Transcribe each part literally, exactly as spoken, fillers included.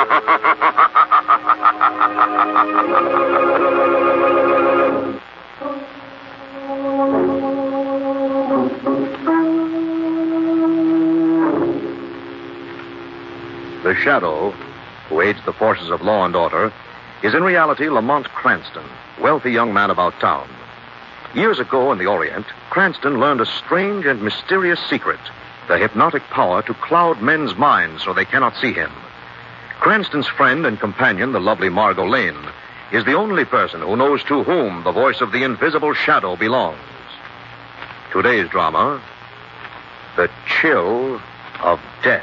The Shadow, who aids the forces of law and order, is in reality Lamont Cranston, wealthy young man about town. Years ago in the Orient, Cranston learned a strange and mysterious secret, the hypnotic power to cloud men's minds so they cannot see him. Cranston's friend and companion, the lovely Margot Lane, is the only person who knows to whom the voice of the invisible Shadow belongs. Today's drama, The Chill of Death.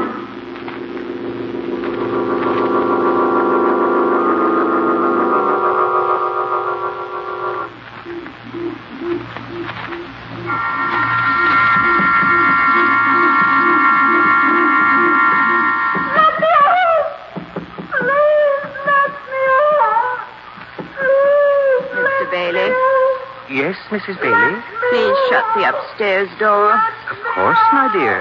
Yes, Missus Bailey? Please shut the upstairs door. Of course, my dear.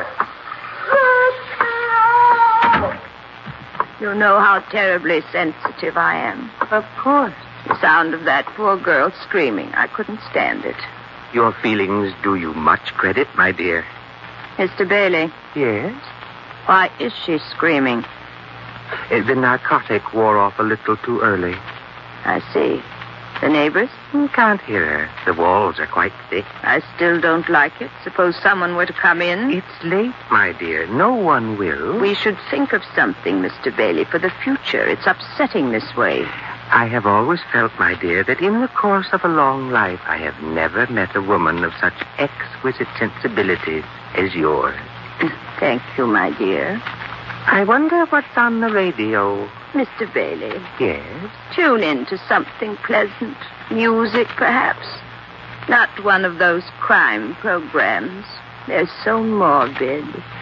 You know how terribly sensitive I am. Of course. The sound of that poor girl screaming, I couldn't stand it. Your feelings do you much credit, my dear. Mister Bailey. Yes? Why is she screaming? Uh, the narcotic wore off a little too early. I see. The neighbors? You can't hear her. The walls are quite thick. I still don't like it. Suppose someone were to come in. It's late, my dear. No one will. We should think of something, Mister Bailey, for the future. It's upsetting this way. I have always felt, my dear, that in the course of a long life, I have never met a woman of such exquisite sensibility as yours. Thank you, my dear. I wonder what's on the radio. Mister Bailey. Yes? Tune in to something pleasant. Music, perhaps. Not one of those crime programs. They're so morbid.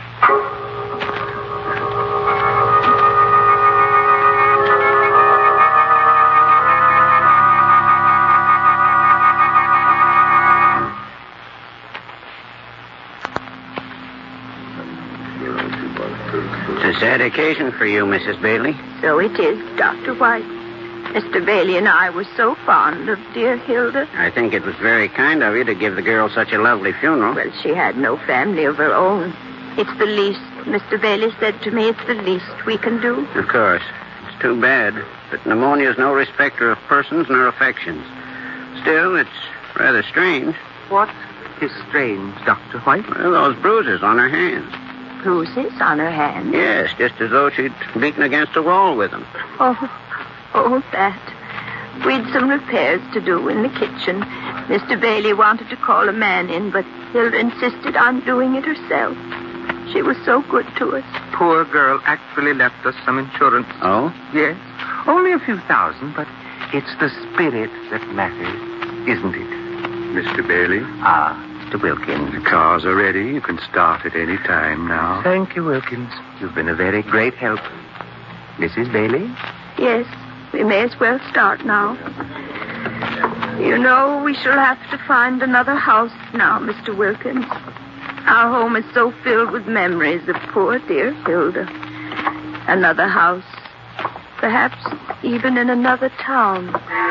It's a sad occasion for you, Missus Bailey. So it is, Doctor White. Mister Bailey and I were so fond of dear Hilda. I think it was very kind of you to give the girl such a lovely funeral. Well, she had no family of her own. It's the least, Mister Bailey said to me, it's the least we can do. Of course. It's too bad. But pneumonia's no respecter of persons nor affections. Still, it's rather strange. What is strange, Doctor White? Well, those bruises on her hands. Bruises on her hands? Yes, just as though she'd beaten against a wall with them. Oh, oh, that. We'd some repairs to do in the kitchen. Mister Bailey wanted to call a man in, but Hilda insisted on doing it herself. She was so good to us. Poor girl actually left us some insurance. Oh? Yes. Only a few thousand, but it's the spirit that matters, isn't it? Mister Bailey? Ah, Mister Wilkins. The cars are ready. You can start at any time now. Thank you, Wilkins. You've been a very great help. Missus Bailey? Yes, we may as well start now. You know, we shall have to find another house now, Mister Wilkins. Our home is so filled with memories of poor dear Hilda. Another house. Perhaps even in another town.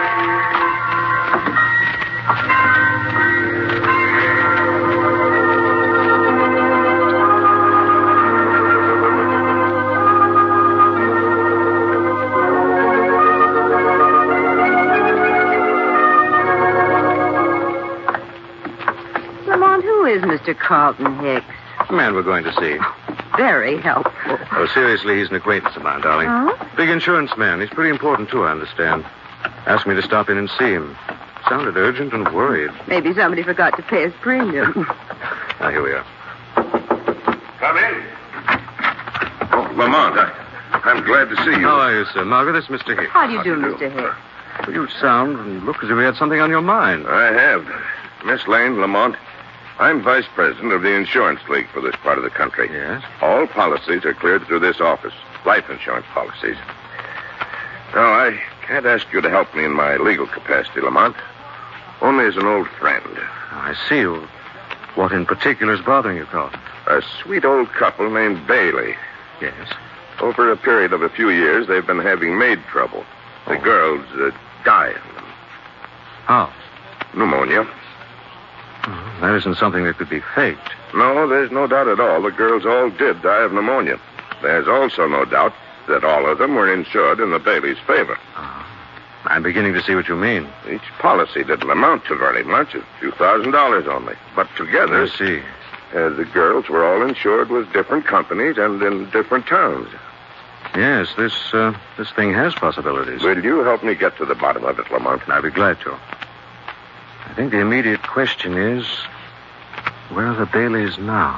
Is Mister Carlton Hicks? The man we're going to see. Very helpful. Oh, seriously, he's an acquaintance of mine, darling. Huh? Big insurance man. He's pretty important, too, I understand. Asked me to stop in and see him. Sounded urgent and worried. Maybe somebody forgot to pay his premium. Now, here we are. Come in. Oh, Lamont, I, I'm glad to see you. How are you, sir? Margaret, this is Mister Hicks. How do you do, Mister Hicks? Well, you sound and look as if you had something on your mind. I have. Miss Lane, Lamont, I'm vice president of the insurance league for this part of the country. Yes? All policies are cleared through this office. Life insurance policies. No, I can't ask you to help me in my legal capacity, Lamont. Only as an old friend. I see you. What in particular is bothering you, Carl? A sweet old couple named Bailey. Yes? Over a period of a few years, they've been having maid trouble. The Oh. girls uh, die of them. How? Pneumonia. Oh, that isn't something that could be faked. No, there's no doubt at all. The girls all did die of pneumonia. There's also no doubt that all of them were insured in the Bailey's favor. I'm beginning to see what you mean. Each policy didn't amount to very much, a few thousand dollars only. But together, I see. uh, the girls were all insured with different companies and in different towns. Yes, this uh, this thing has possibilities. Will you help me get to the bottom of it, Lamont? I'll be glad to. I think the immediate question is, where are the Baileys now?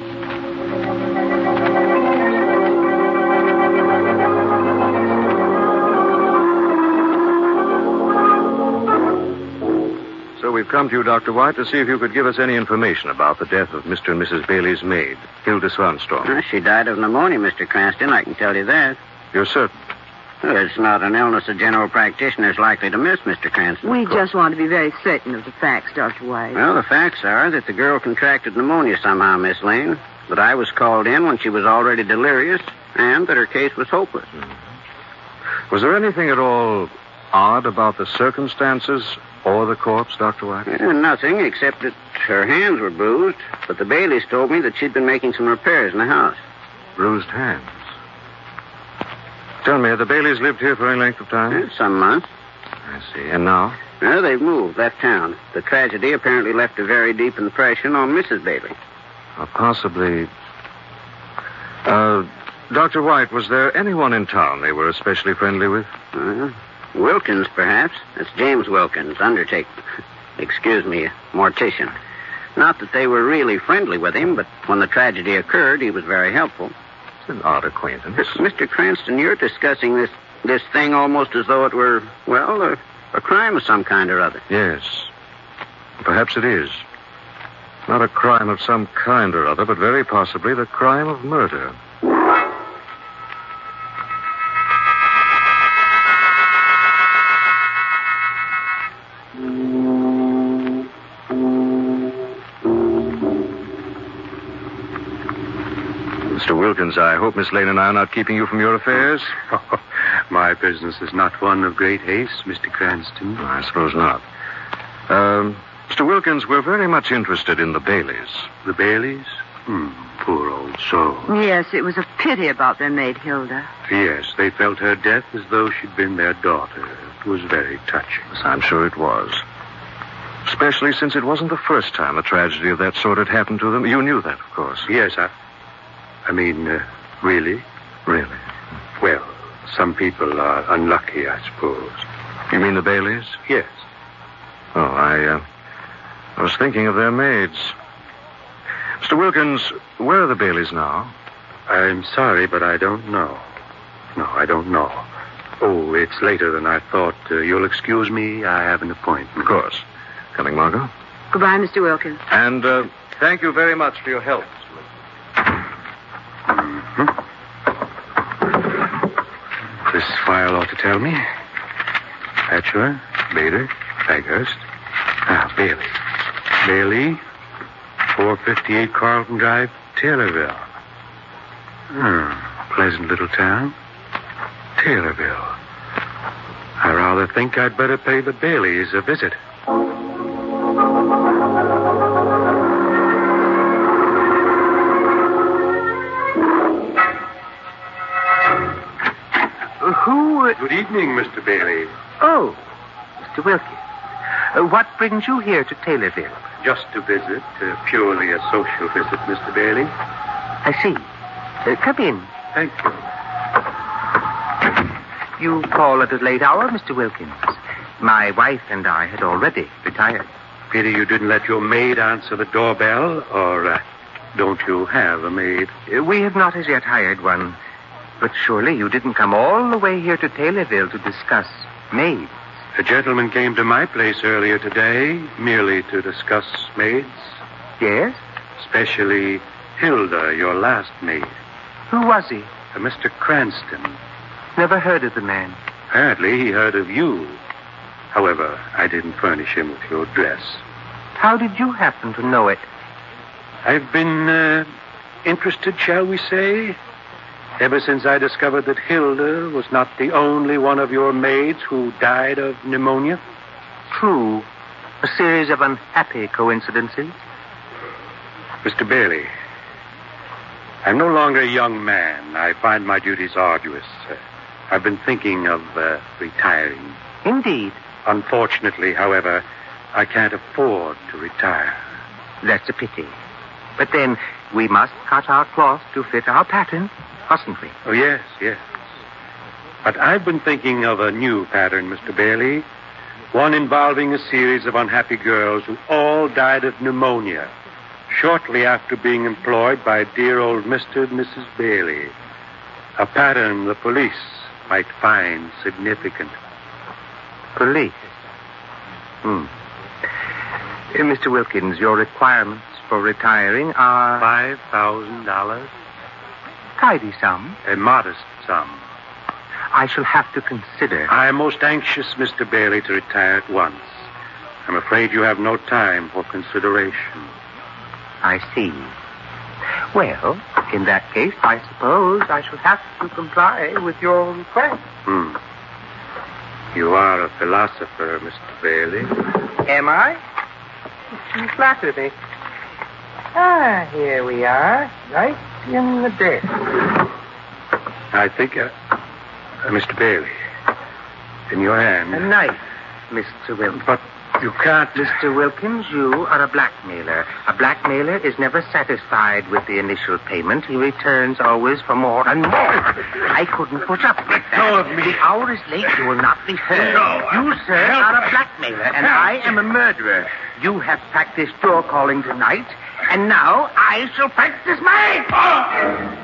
So we've come to you, Doctor White, to see if you could give us any information about the death of Mister and Missus Bailey's maid, Hilda Swanstorm. Uh, she died of pneumonia, Mister Cranston, I can tell you that. You're certain? Well, it's not an illness a general practitioner is likely to miss, Mister Cranston. We just want to be very certain of the facts, Doctor White. Well, the facts are that the girl contracted pneumonia somehow, Miss Lane, that I was called in when she was already delirious, and that her case was hopeless. Was there anything at all odd about the circumstances or the corpse, Doctor White? Eh, nothing, except that her hands were bruised, but the Baileys told me that she'd been making some repairs in the house. Bruised hands. Tell me, have the Baileys lived here for any length of time? Eh, some months. I see. And now? Well, they've moved, left town. The tragedy apparently left a very deep impression on Missus Bailey. Or possibly... Uh, Doctor White, was there anyone in town they were especially friendly with? Uh, Wilkins, perhaps. That's James Wilkins, undertaker. Excuse me, mortician. Not that they were really friendly with him, but when the tragedy occurred, he was very helpful. It's an odd acquaintance. Mister Cranston, you're discussing this this thing almost as though it were, well, a, a crime of some kind or other. Yes. Perhaps it is. Not a crime of some kind or other, but very possibly the crime of murder. Mister Wilkins, I hope Miss Lane and I are not keeping you from your affairs. My business is not one of great haste, Mister Cranston. I suppose not. Um, Mister Wilkins, we're very much interested in the Baileys. The Baileys? Hmm, poor old soul. Yes, it was a pity about their maid, Hilda. Yes, they felt her death as though she'd been their daughter. It was very touching. Yes, I'm sure it was. Especially since it wasn't the first time a tragedy of that sort had happened to them. You knew that, of course. Yes, I... I mean, uh, really? Really? Well, some people are unlucky, I suppose. You mean the Baileys? Yes. Oh, I, uh, I was thinking of their maids. Mister Wilkins, where are the Baileys now? I'm sorry, but I don't know. No, I don't know. Oh, it's later than I thought. Uh, you'll excuse me. I have an appointment. Of course. Coming, Margot? Goodbye, Mister Wilkins. And uh, thank you very much for your help. Mm-hmm. This file ought to tell me. Batchelor, Bader, Baghurst. Ah, Bailey. Bailey, four fifty-eight Carlton Drive, Taylorville. Hmm, pleasant little town. Taylorville. I rather think I'd better pay the Baileys a visit. Who... Good evening, Mister Bailey. Oh, Mister Wilkins. Uh, what brings you here to Taylorville? Just a visit, uh, purely a social visit, Mister Bailey. I see. Uh, come in. Thank you. You call at a late hour, Mister Wilkins. My wife and I had already retired. Pity you didn't let your maid answer the doorbell, or uh, don't you have a maid? Uh, we have not as yet hired one. But surely you didn't come all the way here to Taylorville to discuss maids. A gentleman came to my place earlier today, merely to discuss maids. Yes? Especially Hilda, your last maid. Who was he? Uh, Mister Cranston. Never heard of the man. Apparently he heard of you. However, I didn't furnish him with your address. How did you happen to know it? I've been uh, interested, shall we say, Ever since I discovered that Hilda was not the only one of your maids who died of pneumonia? True. A series of unhappy coincidences. Mister Bailey, I'm no longer a young man. I find my duties arduous. Uh, I've been thinking of uh, retiring. Indeed. Unfortunately, however, I can't afford to retire. That's a pity. But then, we must cut our cloth to fit our pattern, mustn't we? Oh, yes, yes. But I've been thinking of a new pattern, Mister Bailey. One involving a series of unhappy girls who all died of pneumonia shortly after being employed by dear old Mister and Missus Bailey. A pattern the police might find significant. Police? Hmm. Uh, Mister Wilkins, your requirements for retiring are... Five thousand dollars? Tidy sum. A modest sum. I shall have to consider. I am most anxious, Mister Bailey, to retire at once. I'm afraid you have no time for consideration. I see. Well, in that case, I suppose I shall have to comply with your request. Hmm. You are a philosopher, Mister Bailey. Am I? You flatter me. Ah, here we are, right in the desk. I think, uh, uh, Mister Bailey, in your hand. A knife, Mister Wilkins. But you can't... Mister Wilkins, you are a blackmailer. A blackmailer is never satisfied with the initial payment. He returns always for more and more. I couldn't put up with that. Go of me. The hour is late. You will not be heard. No. You, sir, are a blackmailer, and I am a murderer. You have practiced your calling tonight, and now I shall practice mine. Oh!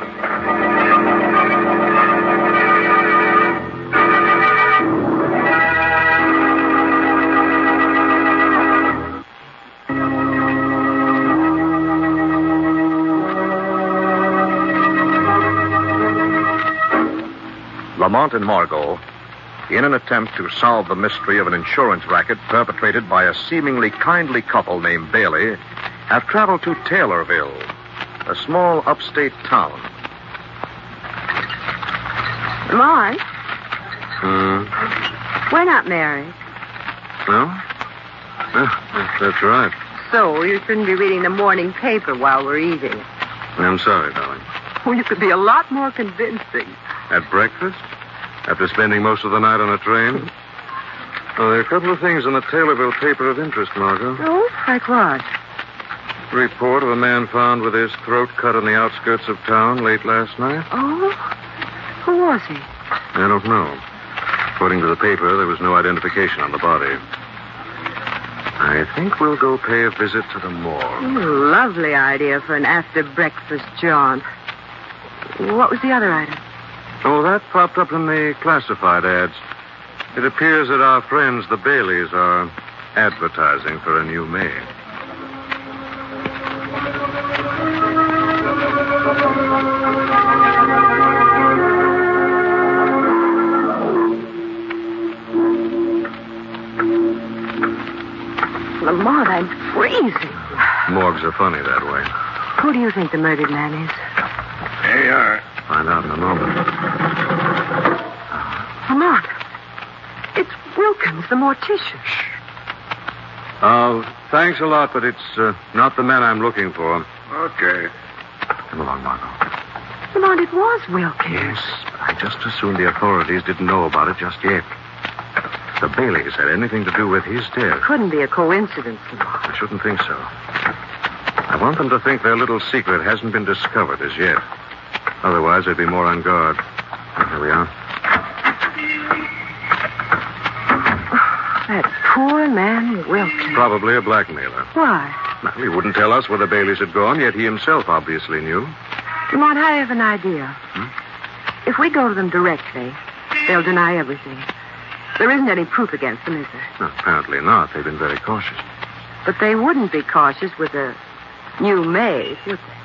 Lamont and Margot, in an attempt to solve the mystery of an insurance racket perpetrated by a seemingly kindly couple named Bailey, have traveled to Taylorville, a small upstate town. Lamont, Hmm. we're not married. No? Yeah, that's right. So you shouldn't be reading the morning paper while we're eating. I'm sorry, darling. Well, you could be a lot more convincing. At breakfast? After spending most of the night on a train? Oh, there are a couple of things in the Taylorville paper of interest, Margot. Oh, like what? Report of a man found with his throat cut on the outskirts of town late last night. Oh? Who was he? I don't know. According to the paper, there was no identification on the body. I think we'll go pay a visit to the morgue. Oh, lovely idea for an after-breakfast jaunt. What was the other item? Oh, that popped up in the classified ads. It appears that our friends, the Baileys, are advertising for a new maid. Lamont, I'm freezing. Morgues are funny that way. Who do you think the murdered man is? There you are. Find out in a moment. Lamont, it's Wilkins, the mortician. Uh, thanks a lot, but it's uh, not the man I'm looking for. Okay. Come along, Margot. Lamont, it was Wilkins. Yes, but I just assumed the authorities didn't know about it just yet. The Baileys had anything to do with his death. Couldn't be a coincidence, Lamont. I shouldn't think so. I want them to think their little secret hasn't been discovered as yet. Otherwise, they'd be more on guard. Oh, here we are. That poor man, Wilkins. Probably a blackmailer. Why? Well, he wouldn't tell us where the Baileys had gone, yet he himself obviously knew. Lamont, I have an idea. Hmm? If we go to them directly, they'll deny everything. There isn't any proof against them, is there? No, apparently not. They've been very cautious. But they wouldn't be cautious with a new maid, would they?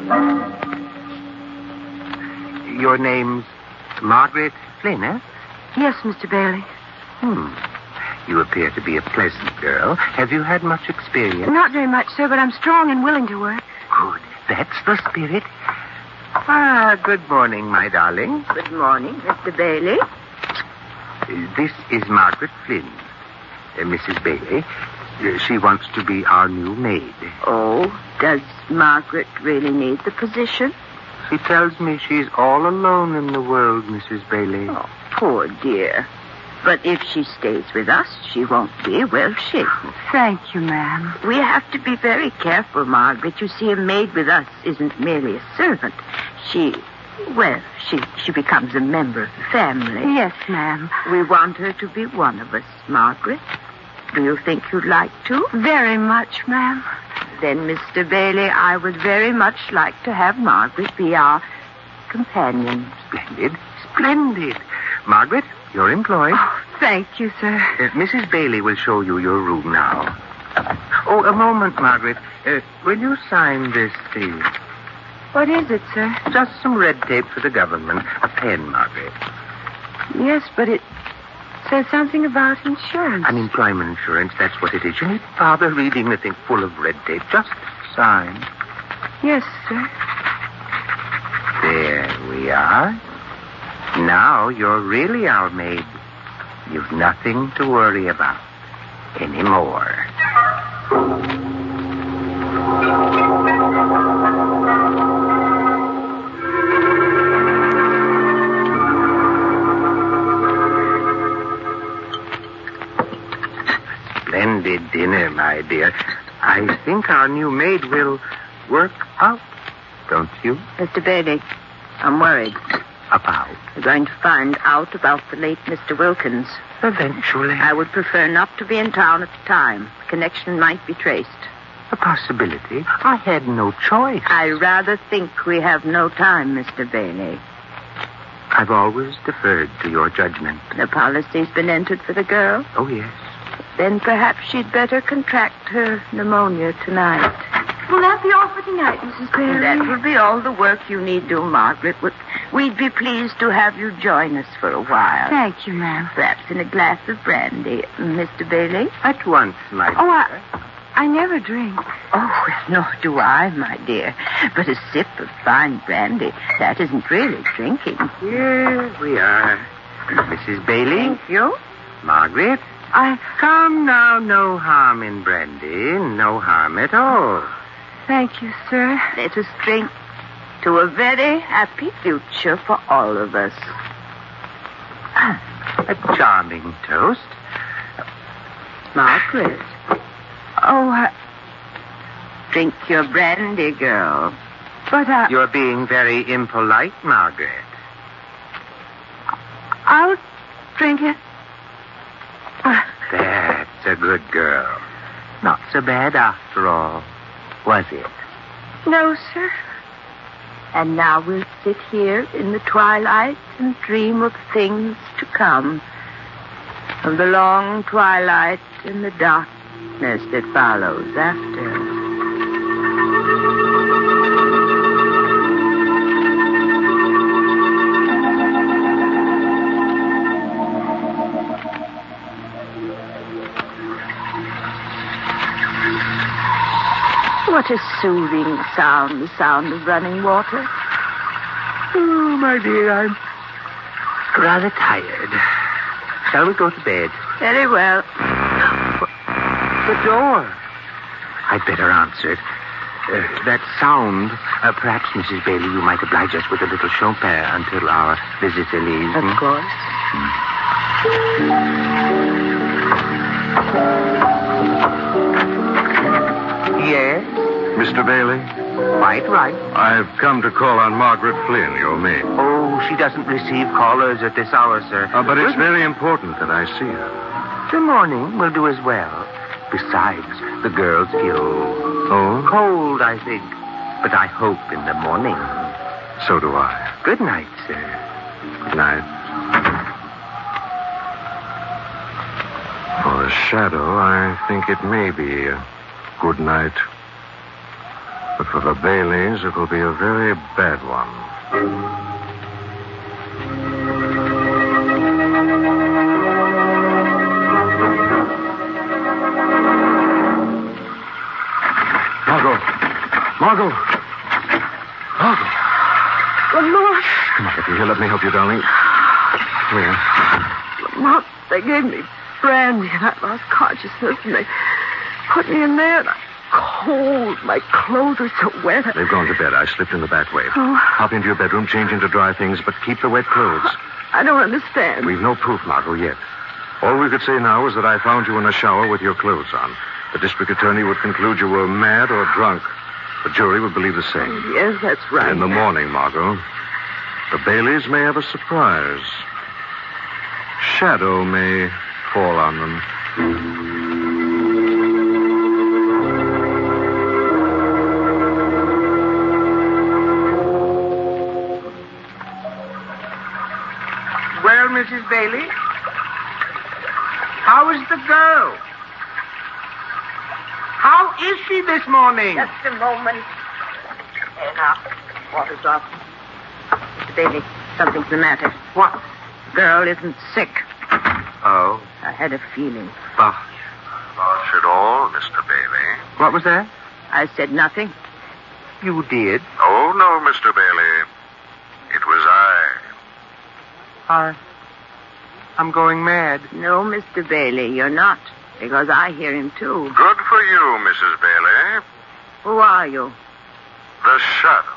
Your name's Margaret Flynn, eh? Yes, Mister Bailey. Hmm. You appear to be a pleasant girl. Have you had much experience? Not very much, sir, but I'm strong and willing to work. Good. That's the spirit. Ah, good morning, my darling. Good morning, Mister Bailey. This is Margaret Flynn. Uh, Missus Bailey. Uh, she wants to be our new maid. Oh, does Margaret really need the position? She tells me she's all alone in the world, Missus Bailey. Oh, poor dear. But if she stays with us, she won't be, will she? Thank you, ma'am. We have to be very careful, Margaret. You see, a maid with us isn't merely a servant. She, well, she, she becomes a member of the family. Yes, ma'am. We want her to be one of us, Margaret. Do you think you'd like to? Very much, ma'am. Then, Mister Bailey, I would very much like to have Margaret be our companion. Splendid. Splendid. Margaret, you're employed. Oh, thank you, sir. Uh, Missus Bailey will show you your room now. Oh, a moment, Margaret. Uh, will you sign this thing? What is it, sir? Just some red tape for the government. A pen, Margaret. Yes, but it says something about insurance. Unemployment insurance, that's what it is. You needn't bother reading the thing full of red tape. Just sign. Yes, sir. There we are. Now you're really our maid. You've nothing to worry about anymore. Splendid dinner, my dear. I think our new maid will work out, don't you? Mister Bailey, I'm worried. About? We're going to find out about the late Mister Wilkins. Eventually. I would prefer not to be in town at the time. The connection might be traced. A possibility. I had no choice. I rather think we have no time, Mister Bailey. I've always deferred to your judgment. The policy's been entered for the girl. Oh, yes. Then perhaps she'd better contract her pneumonia tonight. Will that be all for tonight, Missus Bailey? That will be all the work you need do, Margaret. We'd be pleased to have you join us for a while. Thank you, ma'am. Perhaps in a glass of brandy, Mister Bailey. At once, my dear. Oh, I, I never drink. Oh, well, nor do I, my dear. But a sip of fine brandy, that isn't really drinking. Here we are. Missus Bailey. Thank you. Margaret. I... Come now, no harm in brandy. No harm at all. Thank you, sir. Let us drink to a very happy future for all of us. A charming toast. Margaret. Oh, I... Drink your brandy, girl. But I... You're being very impolite, Margaret. I'll drink it. Uh, That's a good girl. Not so bad after all, was it? No, sir. And now we'll sit here in the twilight and dream of things to come. Of the long twilight and the darkness that follows after. What a soothing sound, the sound of running water. Oh, my dear, I'm rather tired. Shall we go to bed? Very well. The door. I'd better answer it. Uh, that sound, uh, perhaps, Missus Bailey, you might oblige us with a little Chopin until our visitor leaves. Of course. Yes? Mister Bailey, Quite right. I've come to call on Margaret Flynn, your maid. Oh, she doesn't receive callers at this hour, sir. Uh, but it's very important that I see her. The morning will do as well. Besides, the girl's ill. Oh? Cold, I think. But I hope in the morning. So do I. Good night, sir. Good night. For a shadow, I think it may be a good night. But for the Baileys, it will be a very bad one. Margot. Margot. Lamont. Come on, here. Let me help you, darling. Here. Lamont, they gave me brandy and I lost consciousness and they put me in there and I'm cold. My clothes are so wet. They've gone to bed. I slipped in the back way. Oh. Hop into your bedroom, change into dry things, but keep the wet clothes. I don't understand. We've no proof, Margot, yet. All we could say now is that I found you in a shower with your clothes on. The district attorney would conclude you were mad or drunk. The jury would believe the same. Yes, that's right. In the morning, Margot, the Baileys may have a surprise. Shadow may fall on them. Well, Missus Bailey, how is the girl? How is she this morning? Just a moment. There now. Water's off. Mister Bailey, something's the matter. What? Girl isn't sick. Oh. I had a feeling. Oh. Not at all, Mister Bailey. What was that? I said nothing. You did. Oh, no, Mister Bailey. It was I. I... I'm going mad. No, Mister Bailey, you're not. Because I hear him, too. Good for you, Missus Bailey. Who are you? The Shadow.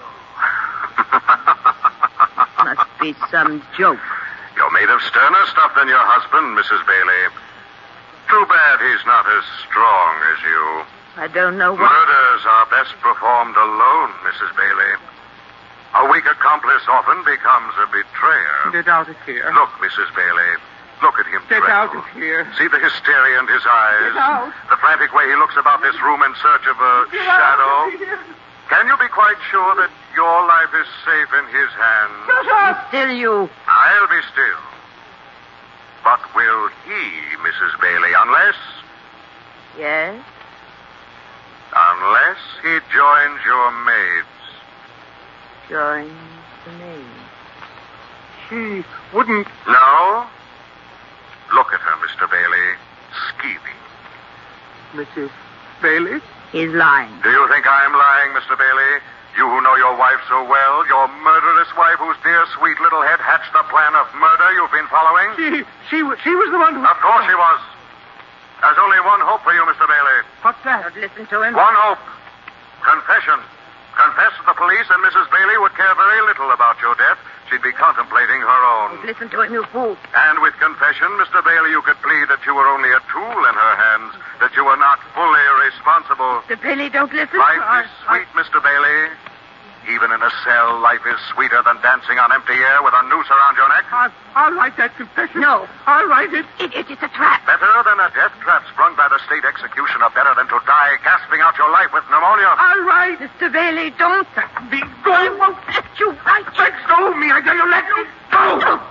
Must be some joke. You're made of sterner stuff than your husband, Missus Bailey. Too bad he's not as strong as you. I don't know what... Murders are best performed alone, Missus Bailey. A weak accomplice often becomes a betrayer. Get out of here. Look, Missus Bailey. Look at him. Get dreadful. out of here. See the hysteria in his eyes. Get out. The frantic way he looks about this room in search of a Get shadow. out of here. Can you be quite sure that your life is safe in his hands? Shut up. Still you. I'll be still. But will he, Missus Bailey, unless... Yes? Unless he joins your maids. Join the maid. She wouldn't... No? Look at her, Mister Bailey. Scheming. Missus Bailey? He's lying. Do you think I'm lying, Mister Bailey? You who know your wife so well, your murderous wife whose dear sweet little head hatched the plan of murder you've been following? She, she, wa- she was the one who... Of course she was. There's only one hope for you, Mister Bailey. What's that? Don't listen to him. One hope. Confession. Confess to the police and Missus Bailey would care very little about your death. She'd be contemplating her own. Listen to him, you fool. And with confession, Mister Bailey, you could plead that you were only a tool in her hands, that you were not fully responsible. Mister Bailey, don't listen Life to her. is sweet, Mister Bailey. Even in a cell, life is sweeter than dancing on empty air with a noose around your neck. I'll, I'll write that confession. No. I'll write it. It, it, it's a trap. Better than a death trap sprung by the state executioner. Better than to die gasping out your life with pneumonia. I'll write. Mister Bailey, don't. Be I going. won't let you write. Let go of me. I tell you, let me go.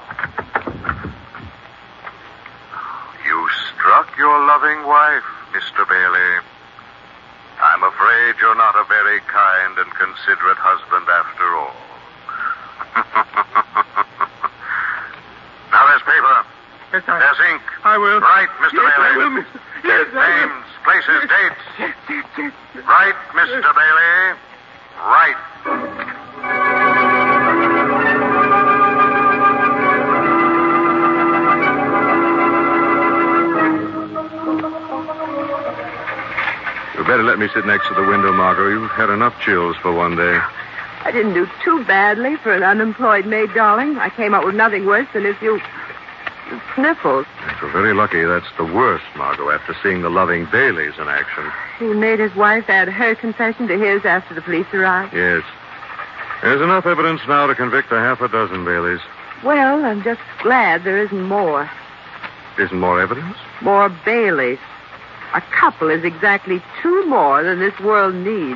You struck your loving wife, Mister Bailey. I'm afraid you're not a very kind and considerate husband after all. Now there's paper. Yes, I, There's ink. I will. Write, Mister Yes, Bailey. I will, Mister Yes, There's I will. names, places, dates. Yes, yes, yes, yes. Write, Mister Bailey. Write. You better let me sit next to the window, Margot. You've had enough chills for one day. I didn't do too badly for an unemployed maid, darling. I came up with nothing worse than a few sniffles. If you're very lucky, that's the worst, Margot, after seeing the loving Baileys in action. He made his wife add her confession to his after the police arrived. Yes. There's enough evidence now to convict a half a dozen Baileys. Well, I'm just glad there isn't more. Isn't more evidence? More Baileys. A couple is exactly two more than this world needs.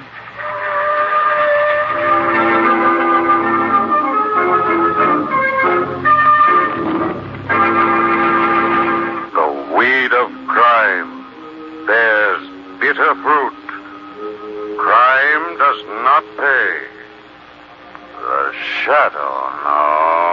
The weed of crime bears bitter fruit. Crime does not pay. The shadow, no.